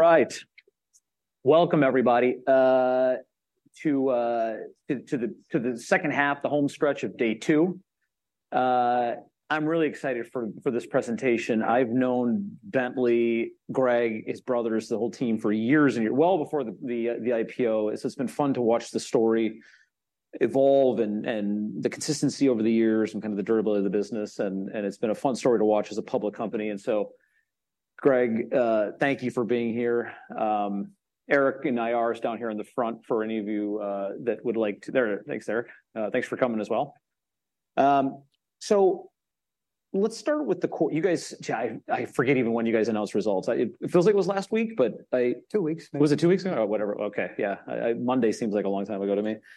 right. Welcome everybody to the second half, the home stretch of day two. I'm really excited for this presentation. I've known Bentley, Greg, his brothers, the whole team for years and years, well before the IPO. It's been fun to watch the story evolve and the consistency over the years and kind of the durability of the business. And it's been a fun story to watch as a public company. And so, Greg, thank you for being here. Eric and IR is down here in the front for any of you that would like to. There, thanks, Eric. Thanks for coming as well. So let's start with the core. You guys, I forget even when you guys announced results. It feels like it was last week, but 2 weeks. Maybe. Was it 2 weeks ago? Oh, whatever. Okay, yeah. Monday seems like a long time ago to me.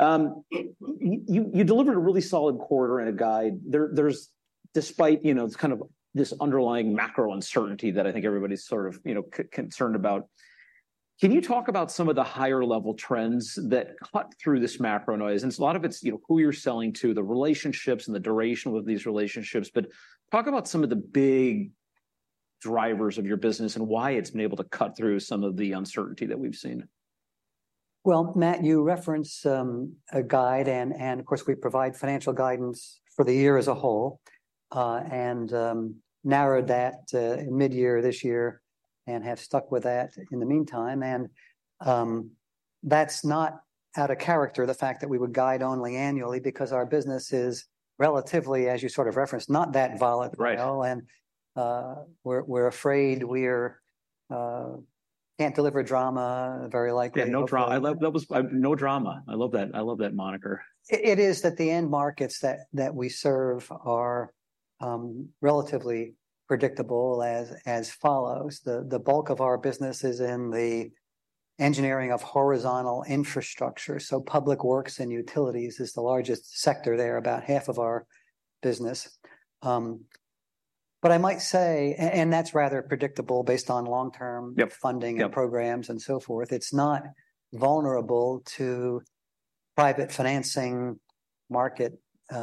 You delivered a really solid quarter and a guide. There's despite it's kind of this underlying macro uncertainty that I think everybody's sort of concerned about. Can you talk about some of the higher level trends that cut through this macro noise? And a lot of it's who you're selling to, the relationships and the duration of these relationships. But talk about some of the big drivers of your business and why it's been able to cut through some of the uncertainty that we've seen. Well, Matt, you reference a guide, and of course we provide financial guidance for the year as a whole, and narrowed that in mid-year this year, and have stuck with that in the meantime. And that's not out of character, the fact that we would guide only annually, because our business is relatively, as you sort of referenced, not that volatile. Right. And we're afraid we're can't deliver drama, very likely. Yeah, no drama. I love that was no drama. I love that. I love that moniker. It is that the end markets that we serve are relatively predictable as follows. The bulk of our business is in the engineering of horizontal infrastructure. So public works and utilities is the largest sector there, about half of our business. But I might say, and that's rather predictable based on long-term funding and programs and so forth. It's not vulnerable to private financing market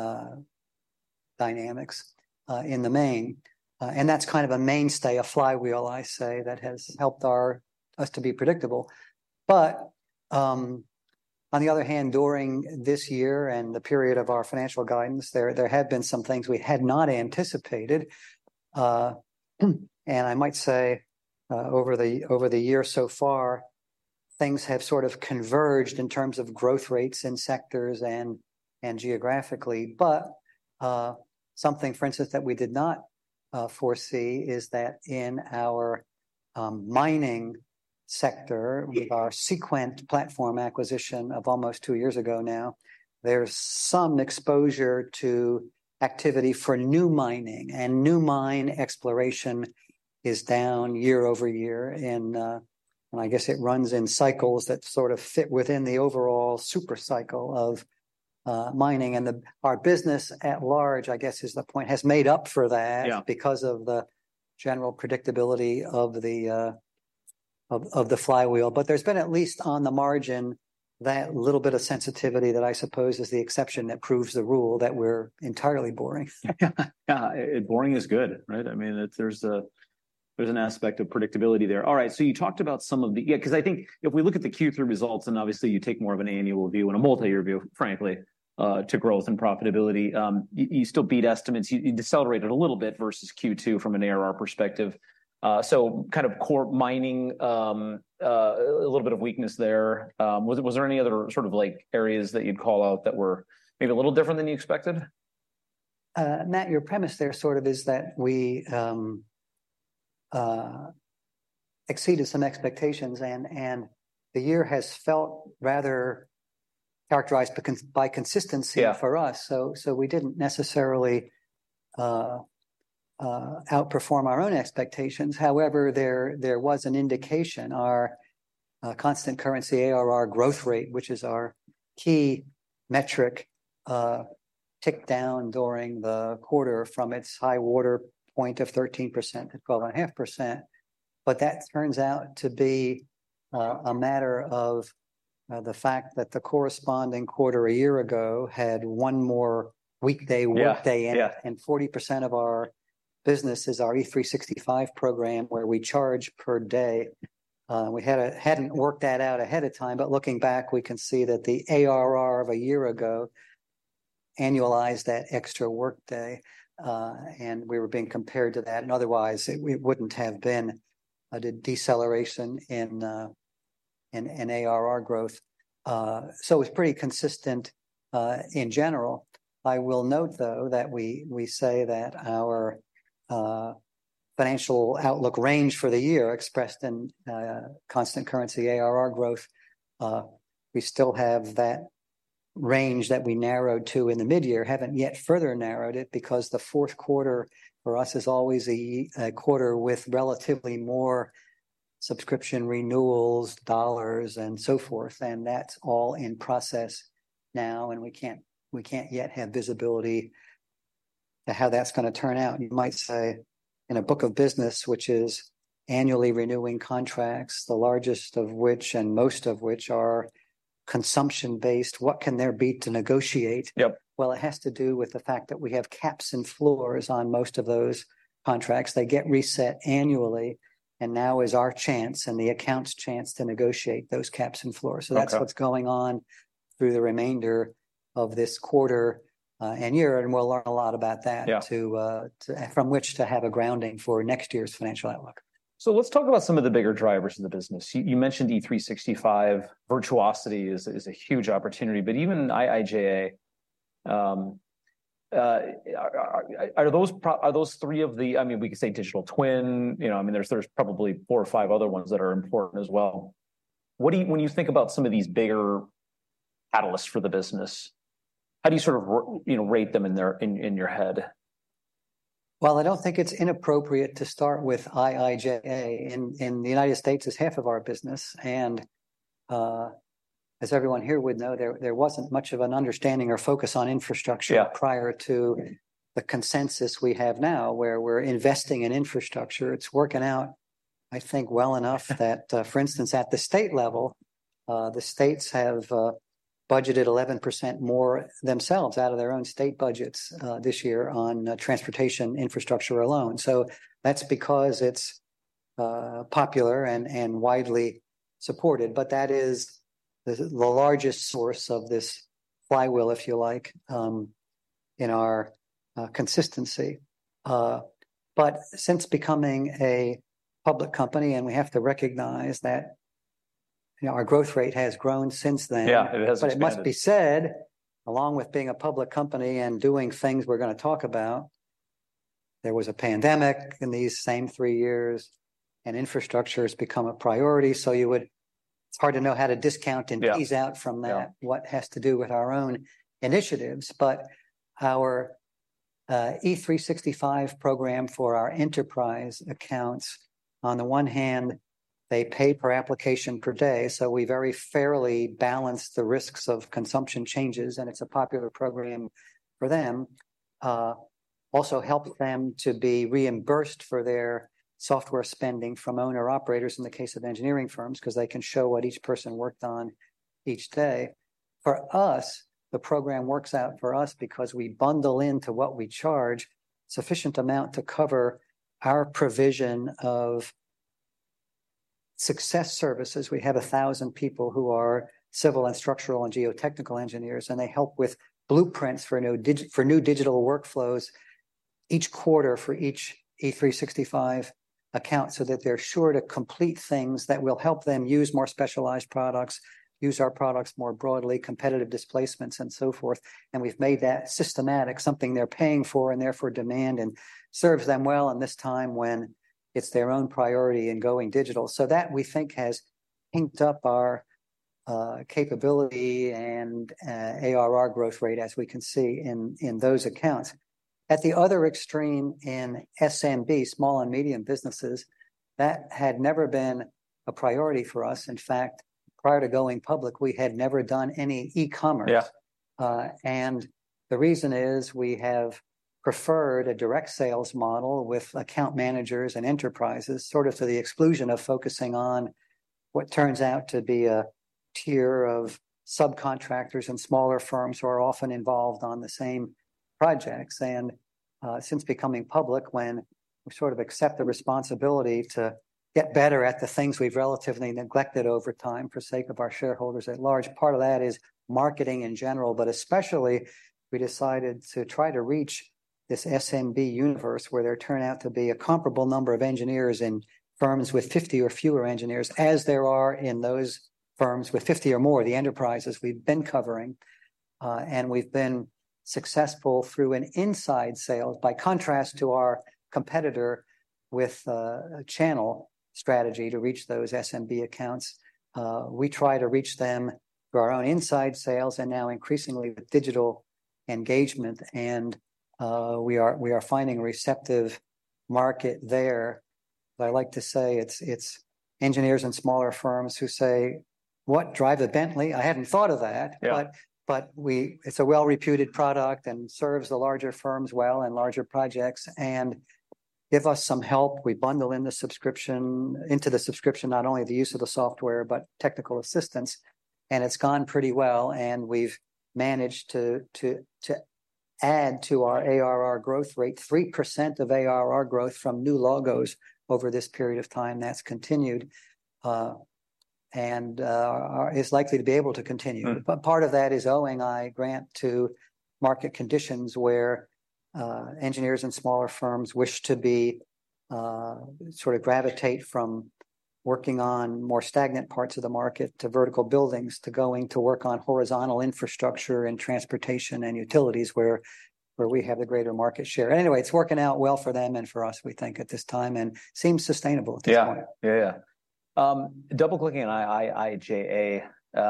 dynamics in the main. And that's kind of a mainstay, a flywheel, I say, that has helped us to be predictable. But on the other hand, during this year and the period of our financial guidance, there have been some things we had not anticipated. And I might say over the year so far, things have sort of converged in terms of growth rates in sectors and geographically. But something, for instance, that we did not foresee is that in our mining sector, with our Seequent platform acquisition of almost 2 years ago now, there's some exposure to activity for new mining, and new mine exploration is down year over year, and I guess it runs in cycles that sort of fit within the overall super cycle of mining. And our business at large, I guess is the point, has made up for that because of the general predictability of the flywheel. But there's been, at least on the margin, that little bit of sensitivity that I suppose is the exception that proves the rule that we're entirely boring. Boring is good, right? I mean, there's an aspect of predictability there. All right, so you talked about some of the because I think if we look at the Q3 results, and obviously you take more of an annual view and a multi-year view, frankly, to growth and profitability, you still beat estimates. You decelerated a little bit versus Q2 from an ARR perspective. So kind of core mining, a little bit of weakness there. Was there any other sort of like areas that you'd call out that were maybe a little different than you expected? Matt, your premise there sort of is that we exceeded some expectations, and the year has felt rather characterized by consistency for us. So we didn't necessarily outperform our own expectations. However, there was an indication. Our constant currency ARR growth rate, which is our key metric, ticked down during the quarter from its high water point of 13% to 12.5%. But that turns out to be a matter of the fact that the corresponding quarter a year ago had one more weekday workday in it, and 40% of our business is our E365 program, where we charge per day. We hadn't worked that out ahead of time, but looking back, we can see that the ARR of a year ago annualized that extra workday, and we were being compared to that, and otherwise it wouldn't have been a deceleration in ARR growth. So it's pretty consistent in general. I will note, though, that we say that our financial outlook range for the year, expressed in constant currency ARR growth, we still have that range that we narrowed to in the mid-year, haven't yet further narrowed it because the fourth quarter for us is always a quarter with relatively more subscription renewals, dollars, and so forth, and that's all in process now, and we can't yet have visibility to how that's going to turn out. You might say, in a book of business, which is annually renewing contracts, the largest of which and most of which are consumption-based, what can there be to negotiate? Yep. Well, it has to do with the fact that we have caps and floors on most of those contracts. They get reset annually, and now is our chance and the account's chance to negotiate those caps and floors. So that's what's going on through the remainder of this quarter and year, and we'll learn a lot about that from which to have a grounding for next year's financial outlook. So let's talk about some of the bigger drivers of the business. You mentioned E365. Virtuosity is a huge opportunity, but even IIJA, are those three of the? I mean, we could say digital twin. I mean, there's probably 4 or 5 other ones that are important as well. When you think about some of these bigger catalysts for the business, how do you sort of rate them in your head? Well, I don't think it's inappropriate to start with IIJA. In the United States, is half of our business, and as everyone here would know, there wasn't much of an understanding or focus on infrastructure prior to the consensus we have now, where we're investing in infrastructure. It's working out, I think, well enough that, for instance, at the state level, the states have budgeted 11% more themselves out of their own state budgets this year on transportation infrastructure alone. So that's because it's popular and widely supported. But that is the largest source of this flywheel, if you like, in our consistency. But since becoming a public company, and we have to recognize that our growth rate has grown since then. Yeah, it has. But it must be said, along with being a public company and doing things we're going to talk about, there was a pandemic in these same 3 years, and infrastructure has become a priority. So it's hard to know how to discount and tease out from that what has to do with our own initiatives. But our E365 program for our enterprise accounts, on the one hand, they pay per application per day, so we very fairly balance the risks of consumption changes, and it's a popular program for them. Also helps them to be reimbursed for their software spending from owner-operators in the case of engineering firms, because they can show what each person worked on each day. For us, the program works out for us because we bundle into what we charge sufficient amount to cover our provision of success services. We have 1,000 people who are civil and structural and geotechnical engineers, and they help with blueprints for new digital workflows each quarter for each E365 account, so that they're sure to complete things that will help them use more specialized products, use our products more broadly, competitive displacements, and so forth. And we've made that systematic, something they're paying for and therefore demand, and serves them well in this time when it's their own priority in going digital. So that, we think, has pinked up our capability and ARR growth rate, as we can see in those accounts. At the other extreme, in SMB, small and medium businesses, that had never been a priority for us. In fact, prior to going public, we had never done any e-commerce. And the reason is we have preferred a direct sales model with account managers and enterprises, sort of to the exclusion of focusing on what turns out to be a tier of subcontractors and smaller firms who are often involved on the same projects. And since becoming public, when we sort of accept the responsibility to get better at the things we've relatively neglected over time for sake of our shareholders at large. Part of that is marketing in general, but especially we decided to try to reach this SMB universe where there turn out to be a comparable number of engineers in firms with 50 or fewer engineers as there are in those firms with 50 or more, the enterprises we've been covering. And we've been successful through an inside sales, by contrast to our competitor with a channel strategy to reach those SMB accounts. We try to reach them through our own inside sales and now increasingly with digital engagement. And we are finding a receptive market there. But I like to say it's engineers in smaller firms who say, "What, drive a Bentley? I hadn't thought of that." Yeah. But it's a well-reputed product and serves the larger firms well and larger projects, and give us some help. We bundle into the subscription not only the use of the software but technical assistance, and it's gone pretty well. And we've managed to add to our ARR growth rate 3% of ARR growth from new logos over this period of time. That's continued. And is likely to be able to continue. But part of that is owing, I grant, to market conditions where engineers in smaller firms wish to be sort of gravitate from working on more stagnant parts of the market to vertical buildings, to going to work on horizontal infrastructure and transportation and utilities where we have the greater market share. Anyway, it's working out well for them and for us, we think, at this time, and seems sustainable at this point. Yeah. Double clicking on IIJA,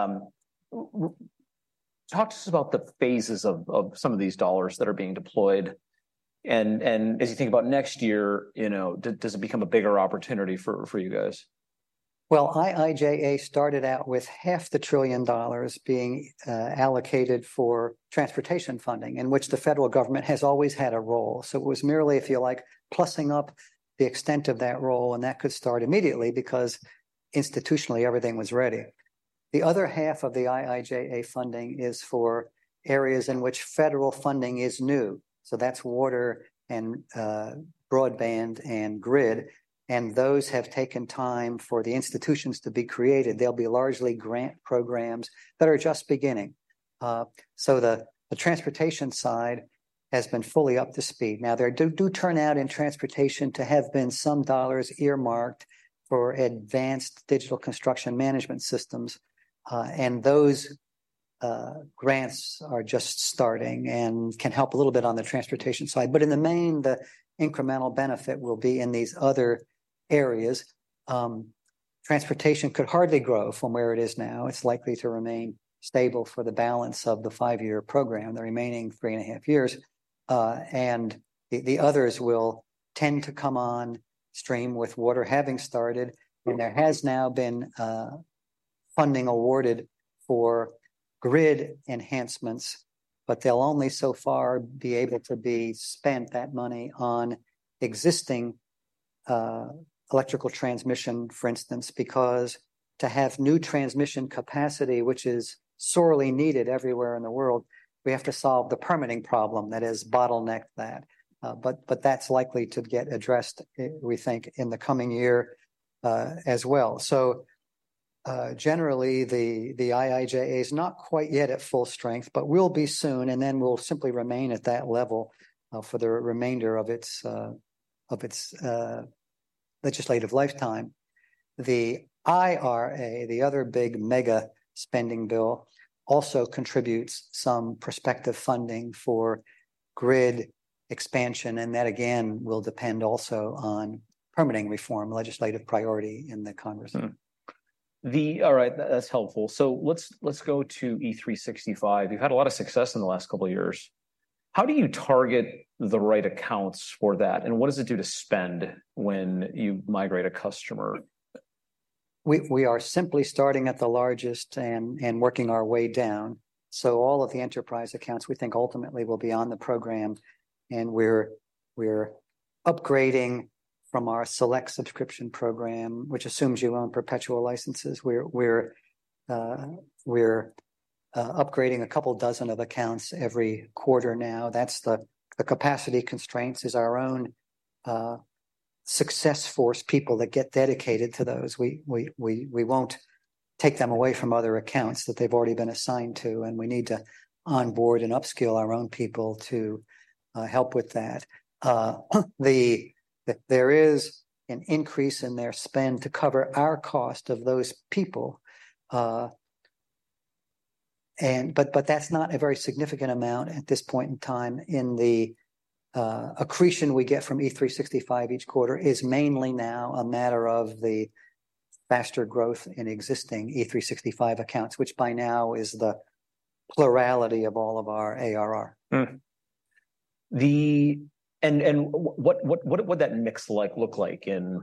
talk to us about the phases of some of these dollars that are being deployed, and as you think about next year, does it become a bigger opportunity for you guys? Well, IIJA started out with $500 billion being allocated for transportation funding, in which the federal government has always had a role. So it was merely, if you like, plussing up the extent of that role, and that could start immediately because institutionally everything was ready. The other half of the IIJA funding is for areas in which federal funding is new. So that's water and broadband and grid, and those have taken time for the institutions to be created. They'll be largely grant programs that are just beginning. So the transportation side has been fully up to speed. Now, there do turn out in transportation to have been some dollars earmarked for advanced digital construction management systems, and those grants are just starting and can help a little bit on the transportation side. But in the main, the incremental benefit will be in these other areas. Transportation could hardly grow from where it is now. It's likely to remain stable for the balance of the 5-year program, the remaining 3.5 years. And the others will tend to come on stream with water having started. And there has now been funding awarded for grid enhancements, but they'll only so far be able to be spent, that money, on existing electrical transmission, for instance, because to have new transmission capacity, which is sorely needed everywhere in the world, we have to solve the permitting problem that has bottlenecked that. But that's likely to get addressed, we think, in the coming year as well. So generally, the IIJA is not quite yet at full strength, but will be soon, and then will simply remain at that level for the remainder of its legislative lifetime. The IRA, the other big mega spending bill, also contributes some prospective funding for grid expansion, and that again will depend also on permitting reform, legislative priority in the Congress. All right, that's helpful. So let's go to E365. You've had a lot of success in the last couple of years. How do you target the right accounts for that, and what does it do to spend when you migrate a customer? We are simply starting at the largest and working our way down. So all of the enterprise accounts we think ultimately will be on the program, and we're upgrading from our select subscription program, which assumes you own perpetual licenses. We're upgrading a couple dozen of accounts every quarter now. That's the capacity constraints is our own success force people that get dedicated to those. We won't take them away from other accounts that they've already been assigned to, and we need to onboard and upskill our own people to help with that. There is an increase in their spend to cover our cost of those people, but that's not a very significant amount at this point in time. In the accretion we get from E365 each quarter is mainly now a matter of the faster growth in existing E365 accounts, which by now is the plurality of all of our ARR. What would that mix look like in,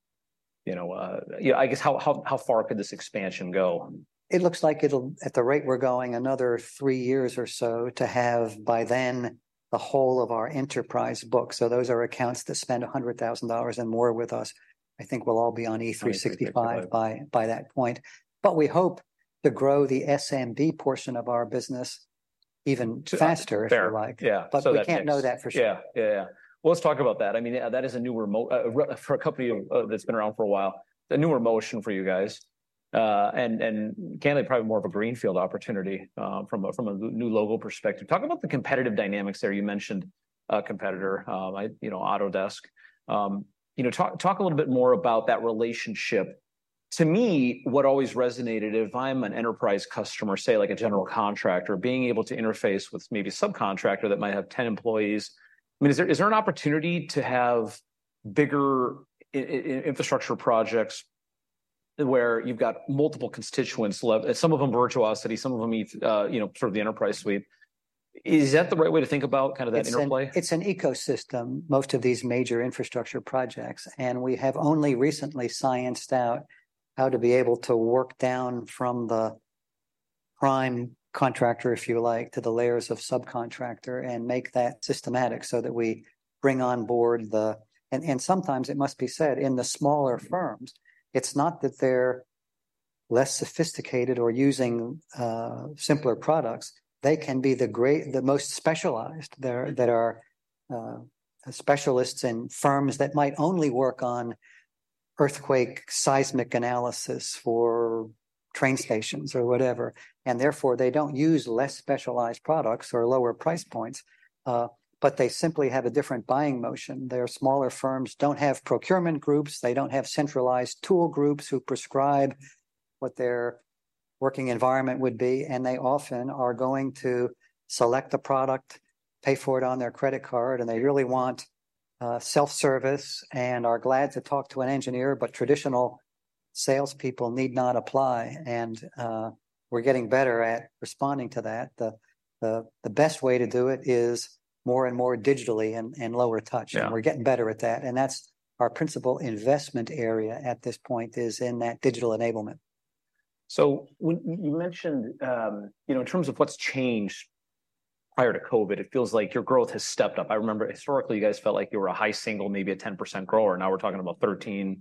I guess how far could this expansion go? It looks like it'll, at the rate we're going, another 3 years or so to have by then the whole of our enterprise book. So those are accounts that spend $100,000 and more with us. I think we'll all be on E365 by that point. But we hope to grow the SMB portion of our business even faster, if you like. Yeah. But we can't know that for sure. Yeah. Well, let's talk about that. I mean, that is a newer for a company that's been around for a while, a newer motion for you guys. And candidly, probably more of a greenfield opportunity from a new logo perspective. Talk about the competitive dynamics there. You mentioned a competitor, Autodesk. Talk a little bit more about that relationship. To me, what always resonated, if I'm an enterprise customer, say like a general contractor, being able to interface with maybe a subcontractor that might have 10 employees. I mean, is there an opportunity to have bigger infrastructure projects where you've got multiple constituents, some of them Virtuosity, some of them, sort of the enterprise suite? Is that the right way to think about kind of that interplay? It's an ecosystem, most of these major infrastructure projects, and we have only recently scienced out how to be able to work down from the prime contractor, if you like, to the layers of subcontractor and make that systematic so that we bring on board and sometimes it must be said, in the smaller firms, it's not that they're less sophisticated or using simpler products. They can be the most specialized. That are specialists in firms that might only work on earthquake seismic analysis for train stations or whatever, and therefore they don't use less specialized products or lower price points, but they simply have a different buying motion. Their smaller firms don't have procurement groups. They don't have centralized tool groups who prescribe what their working environment would be, and they often are going to select a product, pay for it on their credit card, and they really want self-service and are glad to talk to an engineer, but traditional salespeople need not apply. And we're getting better at responding to that. The best way to do it is more and more digitally and lower touch. Yeah. And we're getting better at that. And that's our principal investment area at this point, is in that digital enablement. So when you mentioned, in terms of what's changed prior to COVID, it feels like your growth has stepped up. I remember historically, you guys felt like you were a high single, maybe a 10% grower. Now we're talking about 13%.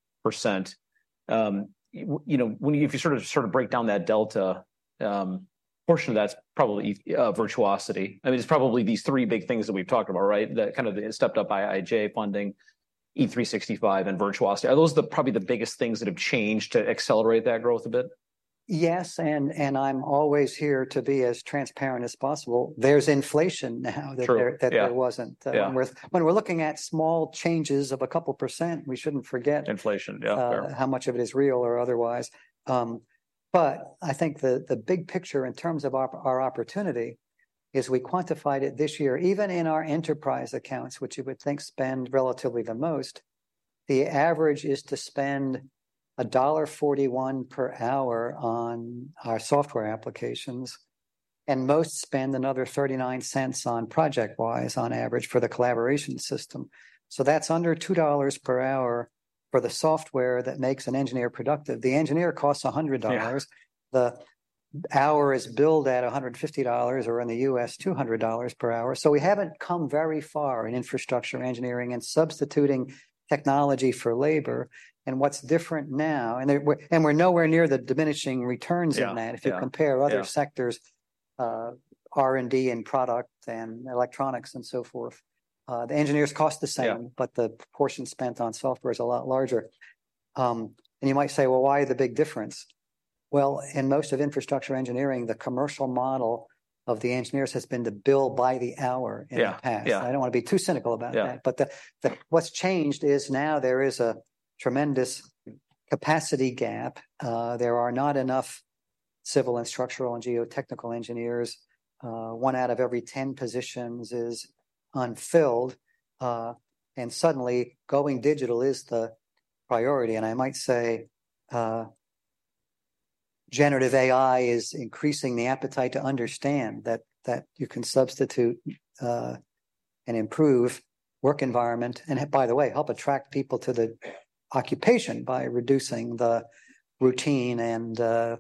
If you sort of break down that delta, portion of that's probably Virtuosity. I mean, it's probably these three big things that we've talked about, right? That kind of stepped up IIJ funding, E365, and Virtuosity. Are those probably the biggest things that have changed to accelerate that growth a bit? Yes, and I'm always here to be as transparent as possible. There's inflation now that there wasn't. When we're looking at small changes of a couple percent, we shouldn't forget inflation. How much of it is real or otherwise. But I think the big picture in terms of our opportunity is we quantified it this year, even in our enterprise accounts, which you would think spend relatively the most. The average is to spend $1.41 per hour on our software applications, and most spend another 39 cents on ProjectWise on average for the collaboration system. So that's under $2 per hour for the software that makes an engineer productive. The engineer costs $100. Yeah. The hour is billed at $150, or in the US, $200 per hour. So we haven't come very far in infrastructure engineering and substituting technology for labor. And what's different now, and we're nowhere near the diminishing returns in that. If you compare other sectors, R&D and product and electronics and so forth, The engineers cost the same, but the proportion spent on software is a lot larger. And you might say, well, why the big difference? Well, in most of infrastructure engineering, the commercial model of the engineers has been to bill by the hour in the past. I don't want to be too cynical about that, but what's changed is now there is a tremendous capacity gap. There are not enough civil and structural and geotechnical engineers. 1 out of every 10 positions is unfilled. And suddenly going digital is the priority. And I might say, generative AI is increasing the appetite to understand that you can substitute and improve work environment, and by the way, help attract people to the occupation by reducing the routine and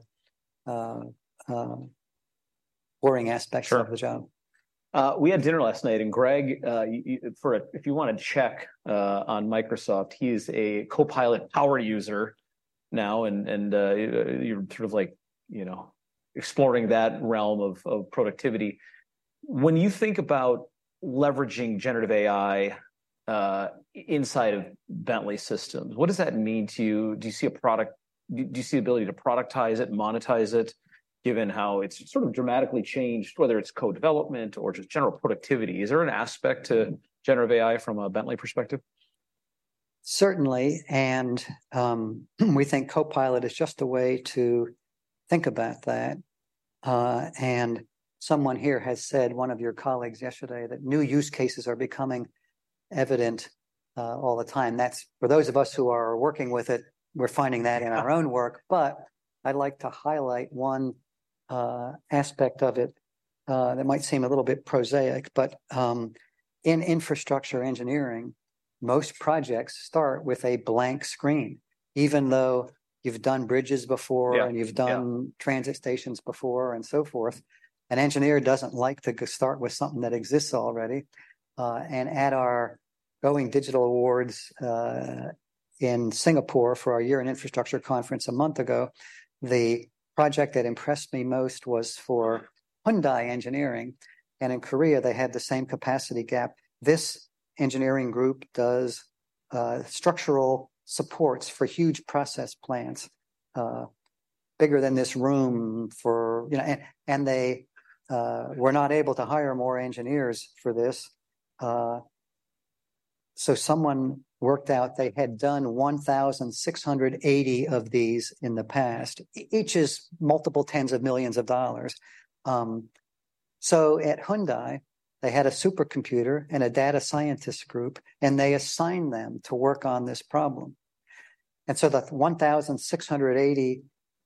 boring aspects of the job. We had dinner last night, and Greg, if you want to check on Microsoft, he's a Copilot power user now, and you're sort of like, exploring that realm of productivity. When you think about leveraging generative AI inside of Bentley Systems, what does that mean to you? Do you see do you see the ability to productize it, monetize it, given how it's sort of dramatically changed, whether it's code development or just general productivity? Is there an aspect to generative AI from a Bentley perspective? Certainly, and we think Copilot is just a way to think about that. And someone here has said, one of your colleagues yesterday, that new use cases are becoming evident all the time. That's for those of us who are working with it, we're finding that in our own work. But I'd like to highlight one aspect of it that might seem a little bit prosaic, but in infrastructure engineering, most projects start with a blank screen, even though you've done bridges before and you've done transit stations before and so forth. An engineer doesn't like to start with something that exists already. And at our Going Digital Awards in Singapore for our Year in Infrastructure conference a month ago, the project that impressed me most was for Hyundai Engineering. And in Korea, they had the same capacity gap. This engineering group does structural supports for huge process plants, bigger than this room for, and they were not able to hire more engineers for this. So someone worked out they had done 1,680 of these in the past. Each is multiple tens of millions of dollars. So at Hyundai, they had a supercomputer and a data scientist group, and they assigned them to work on this problem. And so the 1,680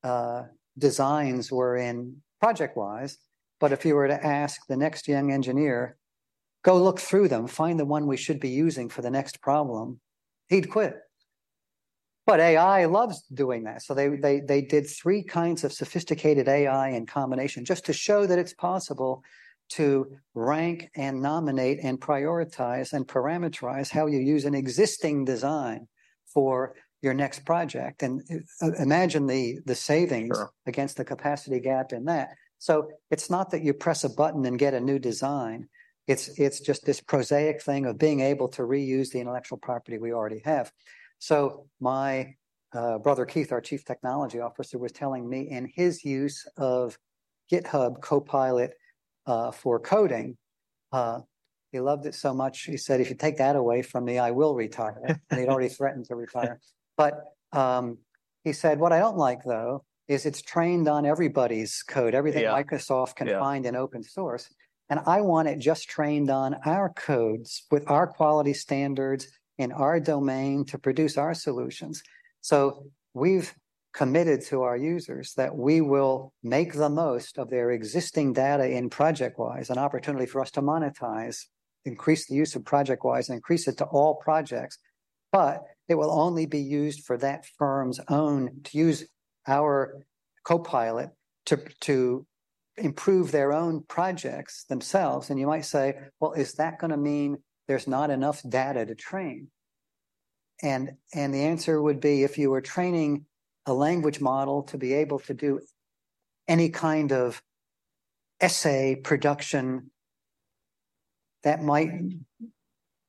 designs were in ProjectWise. But if you were to ask the next young engineer, go look through them, find the one we should be using for the next problem, he'd quit. But AI loves doing that. So they did 3 kinds of sophisticated AI in combination just to show that it's possible to rank and nominate and prioritize and parameterize how you use an existing design for your next project. And imagine the savings against the capacity gap in that. So it's not that you press a button and get a new design. It's just this prosaic thing of being able to reuse the intellectual property we already have. So my brother Keith, our chief technology officer, was telling me in his use of GitHub Copilot for coding, he loved it so much. He said, if you take that away from me, I will retire. And he'd already threatened to retire. But he said, what I don't like, though, is it's trained on everybody's code, everything Microsoft can find in open source. And I want it just trained on our codes with our quality standards in our domain to produce our solutions. So we've committed to our users that we will make the most of their existing data in ProjectWise, an opportunity for us to monetize, increase the use of ProjectWise and increase it to all projects. But it will only be used for that firm's own, to use our Copilot to improve their own projects themselves. And you might say, well, is that going to mean there's not enough data to train? And the answer would be, if you were training a language model to be able to do any kind of essay production, that might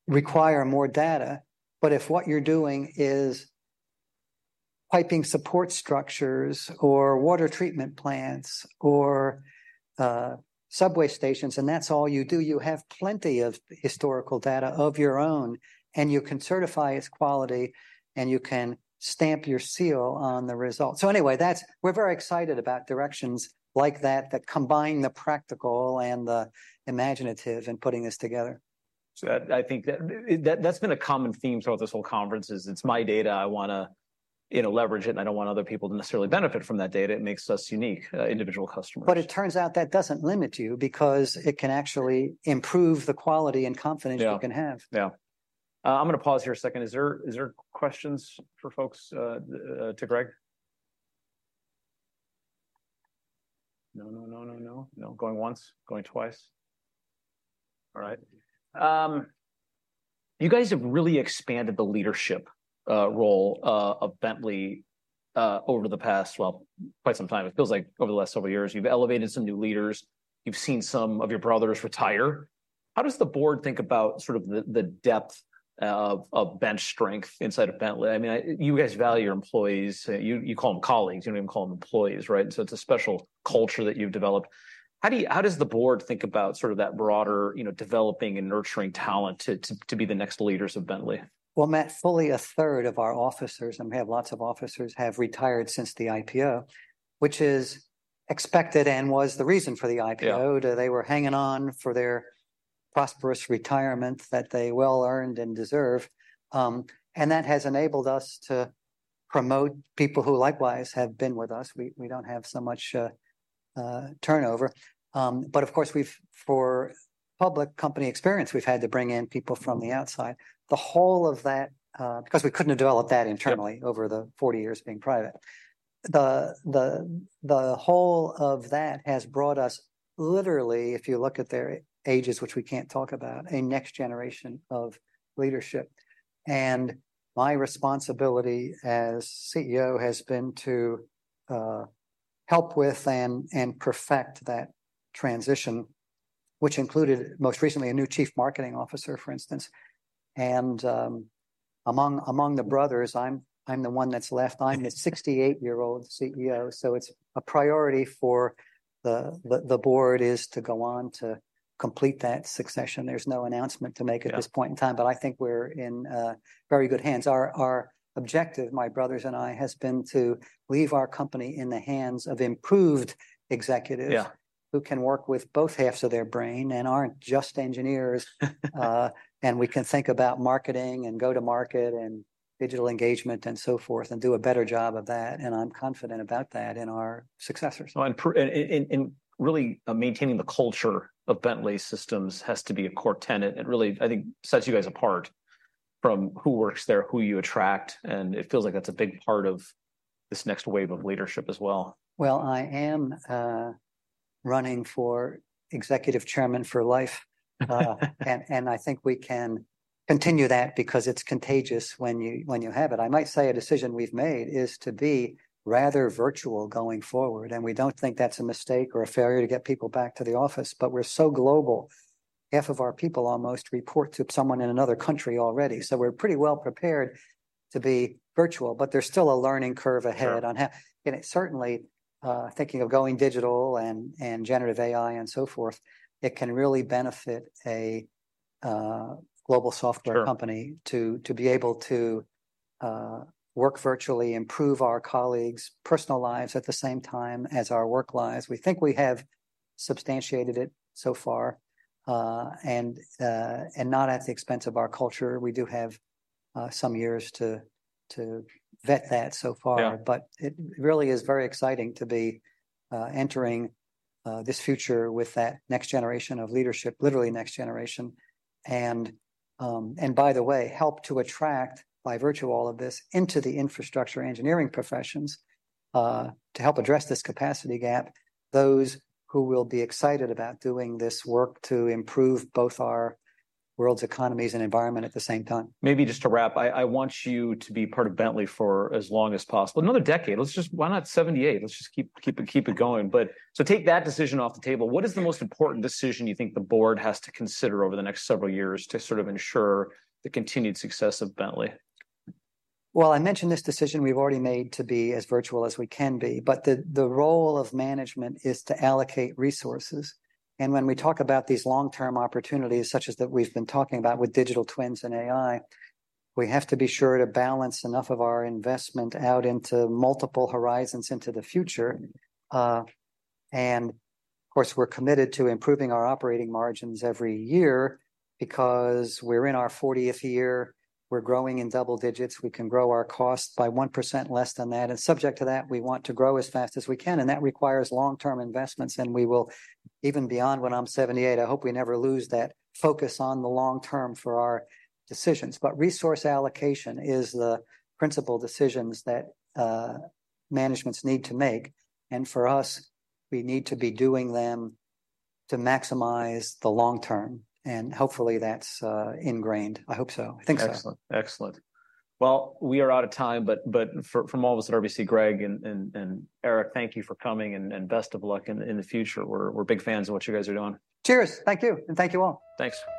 require more data. But if what you're doing is piping support structures or water treatment plants or subway stations, and that's all you do, you have plenty of historical data of your own, and you can certify its quality and you can stamp your seal on the result. So anyway, we're very excited about directions like that combine the practical and the imaginative in putting this together. So I think that's been a common theme throughout this whole conference is it's my data. I want to, leverage it, and I don't want other people to necessarily benefit from that data. It makes us unique, individual customers. But it turns out that doesn't limit you because it can actually improve the quality and confidence you can have. Yeah. I'm going to pause here a second. Is there questions for folks to Greg? No. Going once, going twice. All right. You guys have really expanded the leadership role of Bentley over the past, quite some time. It feels like over the last several years, you've elevated some new leaders. You've seen some of your brothers retire. How does the board think about sort of the depth of bench strength inside of Bentley? I mean, you guys value your employees. You call them colleagues. You don't even call them employees, right? So it's a special culture that you've developed. How does the board think about sort of that broader, developing and nurturing talent to be the next leaders of Bentley? Well, Matt, fully a third of our officers, and we have lots of officers, have retired since the IPO, which is expected and was the reason for the IPO. Yeah. They were hanging on for their prosperous retirement that they well earned and deserve. And that has enabled us to promote people who likewise have been with us. We don't have so much turnover. But of course, for public company experience, we've had to bring in people from the outside. The whole of that, because we couldn't have developed that internally over the 40 years being private. The whole of that has brought us literally, if you look at their ages, which we can't talk about, a next generation of leadership. And my responsibility as CEO has been to help with and perfect that transition, which included most recently a new chief marketing officer, for instance. And among the brothers, I'm the one that's left. I'm the 68-year-old CEO, so it's a priority for the board is to go on to complete that succession. There's no announcement to make at this point in time, but I think we're in very good hands. Our objective, my brothers and I, has been to leave our company in the hands of improved executives who can work with both halves of their brain and aren't just engineers. And we can think about marketing and go to market and digital engagement and so forth and do a better job of that. And I'm confident about that in our successors. Oh, and really maintaining the culture of Bentley Systems has to be a core tenet. It really, I think, sets you guys apart from who works there, who you attract. And it feels like that's a big part of this next wave of leadership as well. Well, I am running for executive chairman for life. And I think we can continue that because it's contagious when you have it. I might say a decision we've made is to be rather virtual going forward. And we don't think that's a mistake or a failure to get people back to the office, but we're so global. Half of our people almost report to someone in another country already. So we're pretty well prepared to be virtual, but there's still a learning curve ahead on how, and it certainly thinking of going digital and generative AI and so forth, it can really benefit a global software company to be able to work virtually, improve our colleagues' personal lives at the same time as our work lives. We think we have substantiated it so far, and not at the expense of our culture. We do have some years to vet that so far, but it really is very exciting to be entering this future with that next generation of leadership, literally next generation, and by the way, help to attract, by virtue of all of this, into the infrastructure engineering professions to help address this capacity gap, those who will be excited about doing this work to improve both our world's economies and environment at the same time. Maybe just to wrap, I want you to be part of Bentley for as long as possible. Another decade. Why not 78? Let's just keep it going. But so take that decision off the table. What is the most important decision you think the board has to consider over the next several years to sort of ensure the continued success of Bentley? Well, I mentioned this decision we've already made to be as virtual as we can be, but the role of management is to allocate resources. And when we talk about these long-term opportunities, such as that we've been talking about with digital twins and AI, we have to be sure to balance enough of our investment out into multiple horizons into the future. And of course, we're committed to improving our operating margins every year because we're in our 40th year. We're growing in double digits. We can grow our costs by 1% less than that. And subject to that, we want to grow as fast as we can. And that requires long-term investments. And we will, even beyond when I'm 78, I hope we never lose that focus on the long term for our decisions. But resource allocation is the principal decisions that managements need to make. And for us, we need to be doing them to maximize the long term. And hopefully that's ingrained. I hope so. I think so. Excellent. Well, we are out of time, but from all of us at RBC, Greg and Eric, thank you for coming and best of luck in the future. We're big fans of what you guys are doing. Cheers. Thank you. And thank you all. Thanks.